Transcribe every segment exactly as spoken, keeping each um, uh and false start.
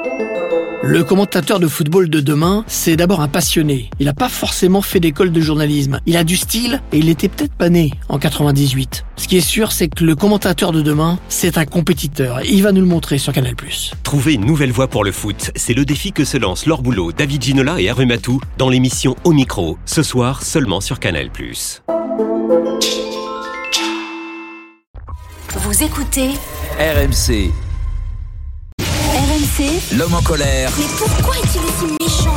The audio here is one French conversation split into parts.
Le commentateur de football de demain, c'est d'abord un passionné. Il n'a pas forcément fait d'école de journalisme. Il a du style et il était peut-être pas né en quatre-vingt-dix-huit. Ce qui est sûr, c'est que le commentateur de demain, c'est un compétiteur. Et il va nous le montrer sur Canal plus. Trouver une nouvelle voie pour le foot, c'est le défi que se lancent Laure Boulot, David Ginola et Hervé Matou dans l'émission Au Micro, ce soir seulement sur Canal plus. Vous écoutez R M C. R M C. L'homme en colère. Mais pourquoi est-il si méchant?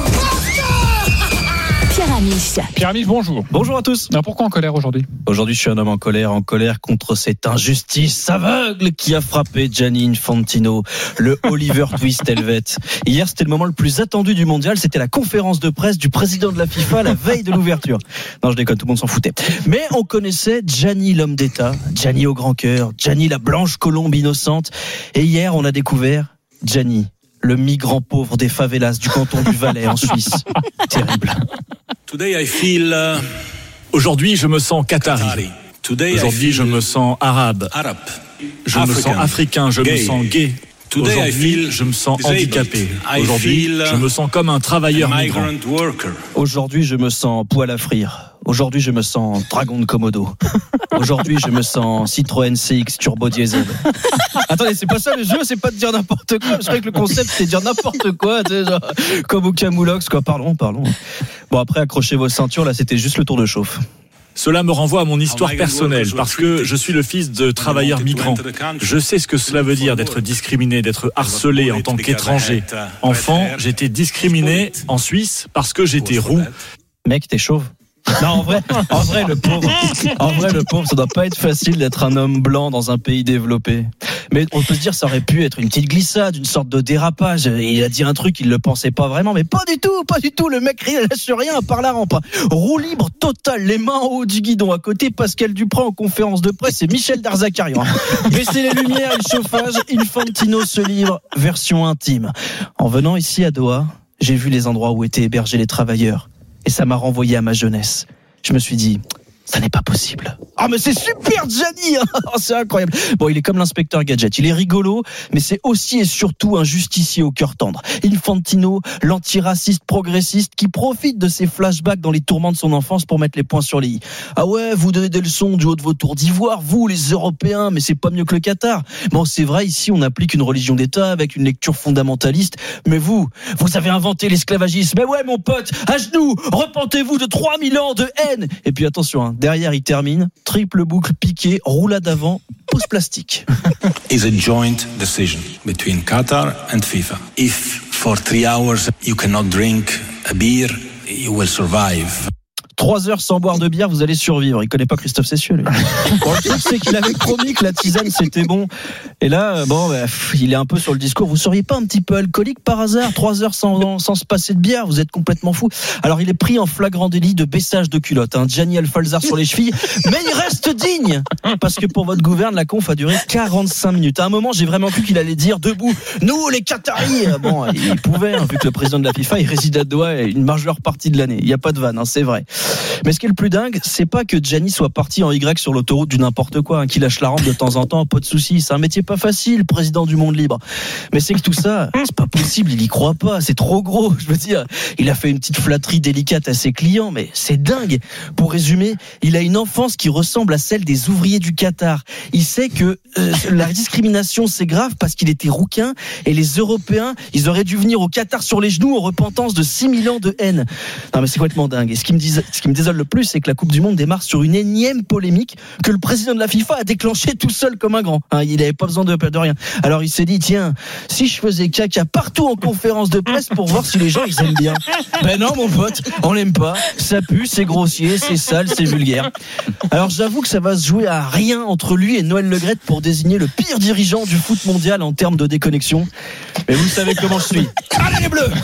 Pierre Amiche. Pierre Amiche, bonjour. Bonjour à tous. Alors pourquoi en colère aujourd'hui? Aujourd'hui, je suis un homme en colère, en colère contre cette injustice aveugle qui a frappé Gianni Infantino, le Oliver Twist helvète. Hier, c'était le moment le plus attendu du mondial. C'était la conférence de presse du président de la FIFA la veille de l'ouverture. Non, je déconne, tout le monde s'en foutait. Mais on connaissait Gianni l'homme d'État, Gianni au grand cœur, Gianni la blanche colombe innocente. Et hier, on a découvert Gianni, le migrant pauvre des favelas du canton du Valais en Suisse. Terrible. Today I feel, uh, Aujourd'hui, je me sens qatari. Aujourd'hui, je me sens arabe. Arab. Je me sens africain. Je me sens gay. Aujourd'hui, je me sens handicapé. Aujourd'hui, je me sens comme un travailleur migrant. Aujourd'hui, je me sens poil à frire. Aujourd'hui, je me sens dragon de Komodo. Aujourd'hui, je me sens Citroën C X turbo diesel. Attendez, c'est pas ça le jeu, c'est pas de dire n'importe quoi. Je croyais que le concept c'était de dire n'importe quoi, tu sais, genre, comme au Camoulox, quoi. Parlons, parlons. Bon, après, accrochez vos ceintures, là, c'était juste le tour de chauffe. Cela me renvoie à mon histoire personnelle, parce que je suis le fils de travailleurs migrants. Je sais ce que cela veut dire d'être discriminé, d'être harcelé en tant qu'étranger. Enfant, j'étais discriminé en Suisse parce que j'étais roux. Mec, t'es chauve. Non, en vrai, en vrai, le pauvre, en vrai, le pauvre, ça doit pas être facile d'être un homme blanc dans un pays développé. Mais on peut se dire, ça aurait pu être une petite glissade, une sorte de dérapage. Il a dit un truc, il le pensait pas vraiment, mais pas du tout, pas du tout. Le mec, il lâche rien à part la rampe. Roue libre total, les mains en haut du guidon. À côté, Pascal Duprat en conférence de presse et Michel Darzacarian. Baissez les lumières et le chauffage. Infantino se livre, version intime. En venant ici à Doha, j'ai vu les endroits où étaient hébergés les travailleurs. Et ça m'a renvoyé à ma jeunesse. Je me suis dit, ça n'est pas possible. Ah, mais c'est super, Gianni, hein. Oh, c'est incroyable. Bon, il est comme l'inspecteur Gadget. Il est rigolo, mais c'est aussi et surtout un justicier au cœur tendre. Infantino, l'antiraciste progressiste qui profite de ses flashbacks dans les tourments de son enfance pour mettre les points sur les i. Ah ouais, vous donnez des leçons du haut de vos tours d'ivoire, vous, les Européens, mais c'est pas mieux que le Qatar. Bon, c'est vrai, ici, on applique une religion d'État avec une lecture fondamentaliste, mais vous, vous avez inventé l'esclavagisme. Mais ouais, mon pote, à genoux, repentez-vous de trois mille ans de haine. Et puis attention, hein, derrière, il termine. Triple boucle piquée, roulade avant, pause plastique. Is a joint decision between Qatar and FIFA. If for three hours you cannot drink a beer, you will survive. Trois heures sans boire de bière, vous allez survivre. Il connaît pas Christophe Cessieux, lui. Bon, le truc, c'est qu'il avait promis que la tisane, c'était bon. Et là, bon, bah, pff, il est un peu sur le discours. Vous seriez pas un petit peu alcoolique par hasard? Trois heures sans, sans se passer de bière, vous êtes complètement fou. Alors, il est pris en flagrant délit de baissage de culotte. Hein. Gianni Alfalzar sur les chevilles. Mais il reste digne. Parce que pour votre gouverne, la conf a duré quarante-cinq minutes. À un moment, j'ai vraiment cru qu'il allait dire debout, nous, les Qataris. Bon, il pouvait, hein, vu que le président de la FIFA, il réside à Doha une majeure partie de l'année. Il n'y a pas de vanne, hein, c'est vrai. Mais ce qui est le plus dingue, c'est pas que Gianni soit parti en Y sur l'autoroute du n'importe quoi, hein, qui lâche la rampe de temps en temps, pas de soucis. C'est un métier pas facile, président du monde libre. Mais c'est que tout ça, c'est pas possible, il y croit pas, c'est trop gros. Je veux dire, il a fait une petite flatterie délicate à ses clients, mais c'est dingue. Pour résumer, il a une enfance qui ressemble à celle des ouvriers du Qatar. Il sait que euh, la discrimination, c'est grave parce qu'il était rouquin et les Européens, ils auraient dû venir au Qatar sur les genoux en repentance de six mille ans de haine. Non mais c'est complètement dingue. Et ce qui me, dis, ce qui me désole le plus, c'est que la Coupe du Monde démarre sur une énième polémique que le président de la FIFA a déclenchée tout seul comme un grand. Hein, il n'avait pas besoin de, de rien. Alors il s'est dit, tiens, si je faisais caca partout en conférence de presse pour voir si les gens ils aiment bien. Ben non mon pote, on l'aime pas. Ça pue, c'est grossier, c'est sale, c'est vulgaire. Alors j'avoue que ça va se jouer à rien entre lui et Noël Le Graët pour désigner le pire dirigeant du foot mondial en termes de déconnexion. Mais vous savez comment je suis. Allez les Bleus.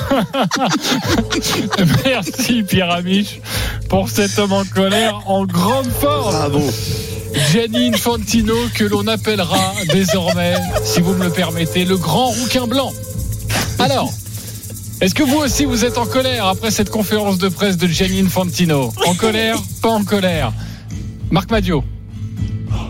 Merci Pierre Amiche pour cet homme en colère en grande forme. Bravo. Gianni Infantino, que l'on appellera désormais, si vous me le permettez, le grand rouquin blanc. Alors, est-ce que vous aussi vous êtes en colère après cette conférence de presse de Gianni Infantino? En colère, pas en colère? Marc Madiot.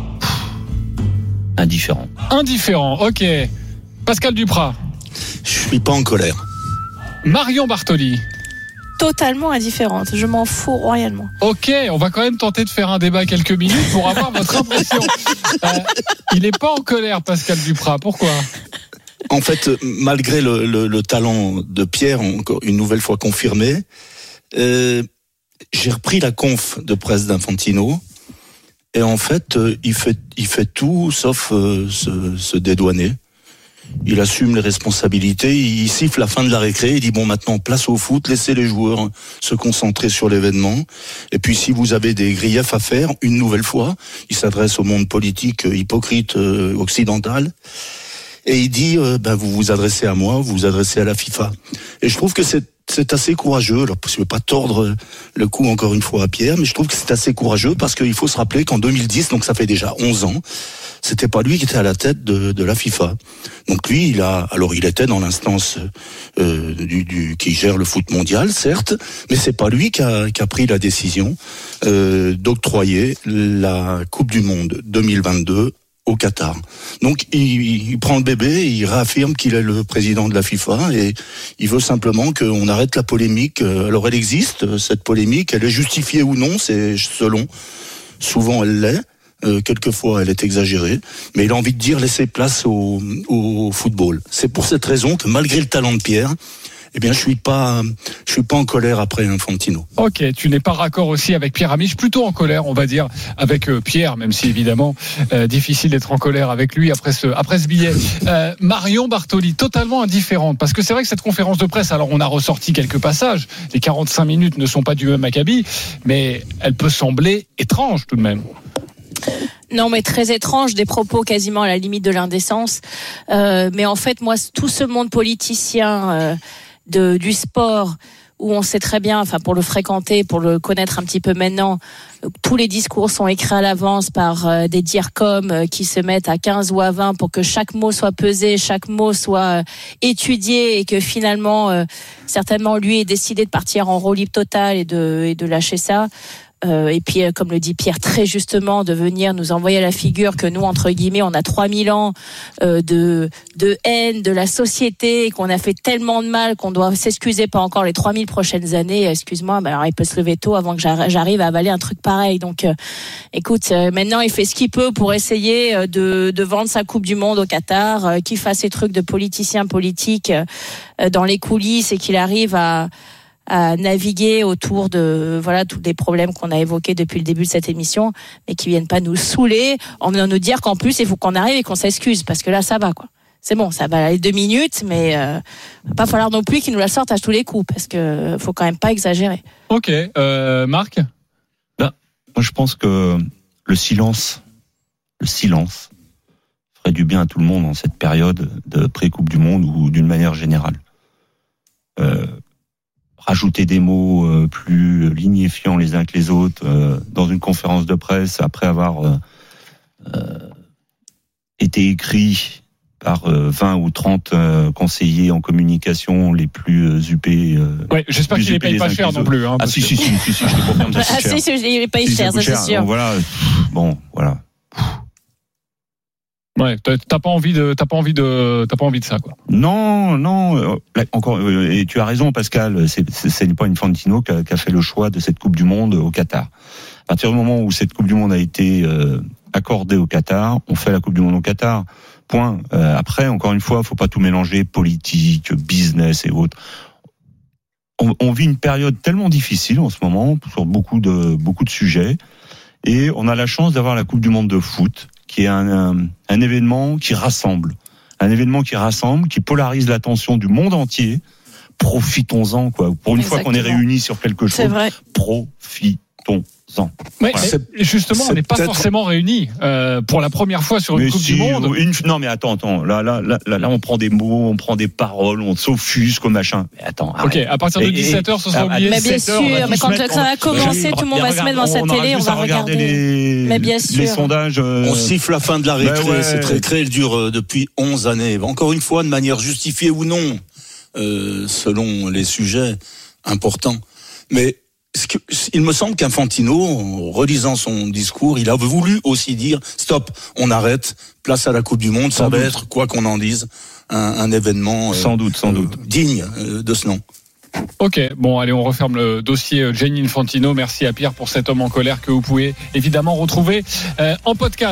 Indifférent. Indifférent, ok. Pascal Duprat. Je suis pas en colère. Marion Bartoli. Totalement indifférente. Je m'en fous royalement. Ok, on va quand même tenter de faire un débat quelques minutes pour avoir votre impression. Euh, il n'est pas en colère, Pascal Duprat. Pourquoi ? En fait, malgré le, le, le talent de Pierre, encore une nouvelle fois confirmé, euh, j'ai repris la conf de presse d'Infantino. Et en fait, euh, il fait, il fait tout sauf euh, se, se dédouaner. Il assume les responsabilités, il siffle la fin de la récré, il dit bon maintenant place au foot, laissez les joueurs se concentrer sur l'événement. Et puis si vous avez des griefs à faire, une nouvelle fois, il s'adresse au monde politique hypocrite euh, occidental. Et il dit, euh, ben vous vous adressez à moi, vous vous adressez à la FIFA. Et je trouve que c'est c'est assez courageux. Alors, je ne veux pas tordre le cou encore une fois à Pierre, mais je trouve que c'est assez courageux parce qu'il faut se rappeler qu'en deux mille dix, donc ça fait déjà onze ans, c'était pas lui qui était à la tête de, de la FIFA. Donc lui, il a, alors il était dans l'instance euh, du, du qui gère le foot mondial, certes, mais c'est pas lui qui a, qui a pris la décision euh, d'octroyer la Coupe du Monde deux mille vingt-deux au Qatar. Donc il, il prend le bébé, il réaffirme qu'il est le président de la FIFA et il veut simplement qu'on arrête la polémique. Alors elle existe, cette polémique, elle est justifiée ou non, c'est selon. Souvent elle l'est, euh, quelquefois elle est exagérée, mais il a envie de dire laisser place au, au football. C'est pour cette raison que malgré le talent de Pierre, eh bien, je suis pas, je suis pas en colère après Infantino. Ok, tu n'es pas raccord aussi avec Pierre Amiche, plutôt en colère, on va dire, avec euh, Pierre, même si évidemment euh, difficile d'être en colère avec lui après ce, après ce billet. Euh, Marion Bartoli, totalement indifférente, parce que c'est vrai que cette conférence de presse, alors on a ressorti quelques passages, les quarante-cinq minutes ne sont pas du même acabit, mais elle peut sembler étrange tout de même. Non, mais très étrange, des propos quasiment à la limite de l'indécence. Euh, mais en fait, moi, tout ce monde politicien euh, de, du sport, où on sait très bien, enfin pour le fréquenter, pour le connaître un petit peu maintenant, tous les discours sont écrits à l'avance par euh, des dircoms euh, qui se mettent à quinze ou à vingt pour que chaque mot soit pesé, chaque mot soit euh, étudié et que finalement, euh, certainement, lui ait décidé de partir en roue libre totale et de, et de lâcher ça. Euh, et puis, comme le dit Pierre très justement, de venir nous envoyer à la figure que nous, entre guillemets, on a trois mille ans euh, de, de haine de la société et qu'on a fait tellement de mal qu'on doit s'excuser pas encore les trois mille prochaines années. Excuse-moi, bah alors il peut se lever tôt avant que j'arrive à avaler un truc pareil. Donc, euh, écoute, euh, maintenant, il fait ce qu'il peut pour essayer euh, de, de vendre sa Coupe du Monde au Qatar, euh, qu'il fasse ses trucs de politicien politique euh, dans les coulisses et qu'il arrive à... à naviguer autour de voilà tous les problèmes qu'on a évoqués depuis le début de cette émission, mais qui viennent pas nous saouler en venant nous dire qu'en plus il faut qu'on arrive et qu'on s'excuse, parce que là ça va quoi. C'est bon, ça va aller deux minutes, mais euh, va pas falloir non plus qu'ils nous la sortent à tous les coups, parce que faut quand même pas exagérer. Ok, euh, Marc. Ben, moi je pense que le silence, le silence ferait du bien à tout le monde en cette période de pré-Coupe du Monde ou d'une manière générale. Euh, rajouter des mots euh, plus lignifiants les uns que les autres euh, dans une conférence de presse après avoir euh, euh, été écrit par euh, vingt ou trente euh, conseillers en communication les plus euh, huppés. Euh, ouais, j'espère qu'il ne les paye pas cher non plus. Hein, ah si, si, si, si, si, je les confirme, ça coûte cher. Ah si, si, il les paye si, cher, ça, ça c'est sûr. Donc, voilà, bon, voilà. Ouais, t'as pas envie de, t'as pas envie de, t'as pas envie de ça, quoi. Non, non. Là, encore, et tu as raison, Pascal. C'est, c'est, c'est pas Infantino qui a, qui a fait le choix de cette Coupe du Monde au Qatar. À partir du moment où cette Coupe du Monde a été euh, accordée au Qatar, on fait la Coupe du Monde au Qatar. Point. Euh, après, encore une fois, faut pas tout mélanger, politique, business et autres. On, on vit une période tellement difficile en ce moment sur beaucoup de beaucoup de sujets, et on a la chance d'avoir la Coupe du Monde de foot, qui est un, un, un événement qui rassemble, un événement qui rassemble, qui polarise l'attention du monde entier. Profitons-en, quoi. Pour une Exactement. fois qu'on est réunis sur quelque chose, profitons-en. Ouais, voilà. Justement, on n'est pas forcément réunis euh, pour la première fois sur une mais Coupe si, du Monde. Une... Non, mais attends, attends. Là, là, là, là, on prend des mots, on prend des paroles, on s'offusque, machin. Mais attends. Arrête. Ok, à partir de dix-sept heures, ce sera oublié. Mais bien sûr, mais quand ça va commencer, tout le monde va se mettre devant sa télé, on va regarder les, mais bien sûr. les sondages. Euh... On siffle la fin de la récré. Ouais. Cette récré, elle dure depuis onze années. Encore une fois, de manière justifiée ou non, euh, selon les sujets importants. Mais il me semble qu'Infantino, en relisant son discours, il a voulu aussi dire stop, on arrête, place à la Coupe du Monde, ça va être, quoi qu'on en dise, un, un événement euh, sans doute, sans euh, doute digne euh, de ce nom. Ok, bon, allez, on referme le dossier Gianni Infantino. Merci à Pierre pour cet homme en colère que vous pouvez évidemment retrouver euh, en podcast.